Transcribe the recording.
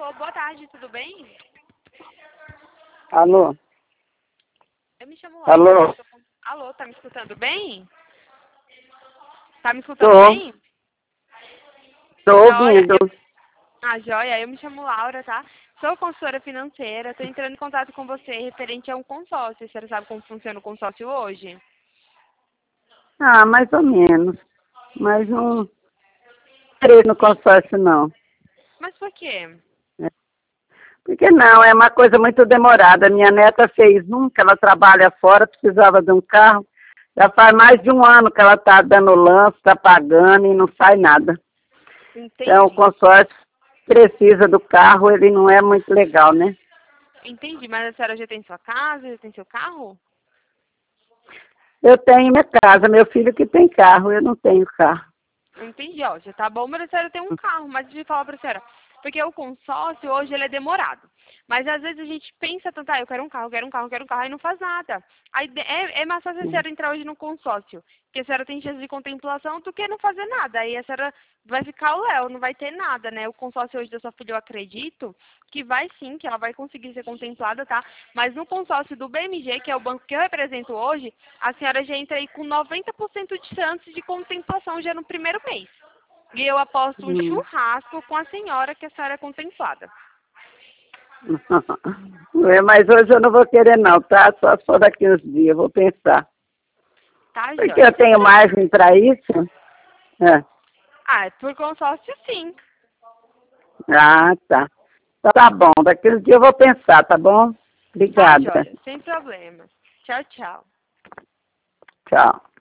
Alô, boa tarde, tudo bem? Alô? Eu me chamo Laura. Alô? Alô, tá me escutando bem? Tá me escutando Tô. bem? Tô Joia, ouvindo. joia, eu me chamo Laura, tá? Sou consultora financeira, tô entrando em contato com você referente a um consórcio. Você sabe como funciona o consórcio hoje? Ah, mais ou menos. Mas não creio no consórcio, não. Mas por quê? Porque não, é uma coisa muito demorada. Minha neta fez que ela trabalha fora, precisava de um carro. Já faz mais de um ano que ela está dando lance, está pagando e não sai nada. Então, o Entendi, consórcio precisa do carro, ele não é muito legal, né? entendi. Mas a senhora já tem sua casa, já tem seu carro? Eu tenho minha casa, meu filho que tem carro, eu não tenho carro. Entendi, ó, já tá bom, mas a senhora tem um carro, mas deixa eu falar pra senhora, porque o consórcio hoje ele é demorado. Mas às vezes a gente pensa tanto, eu quero um carro, quero um carro, quero um carro, e não faz nada. Aí é mais fácil a senhora entrar hoje no consórcio, porque a senhora tem chance de contemplação do que não fazer nada. Aí a senhora vai ficar o Léo, não vai ter nada, né? O consórcio hoje da sua filha, eu acredito que vai sim, que ela vai conseguir ser contemplada, tá? Mas no consórcio do BMG, que é o banco que eu represento hoje, a senhora já entra aí com 90% de chance de contemplação já no primeiro mês. E eu aposto um Hum. churrasco com a senhora que a senhora é contemplada. Mas hoje eu não vou querer não, tá? Só se for daqui uns dias, eu vou pensar. Tá, Porque joia? eu tenho margem para isso? É. Ah, por consórcio sim. Ah, tá. Então tá bom, daqui uns dias eu vou pensar, tá bom? Tá, Obrigada. joia. Sem problemas. Tchau, tchau. Tchau.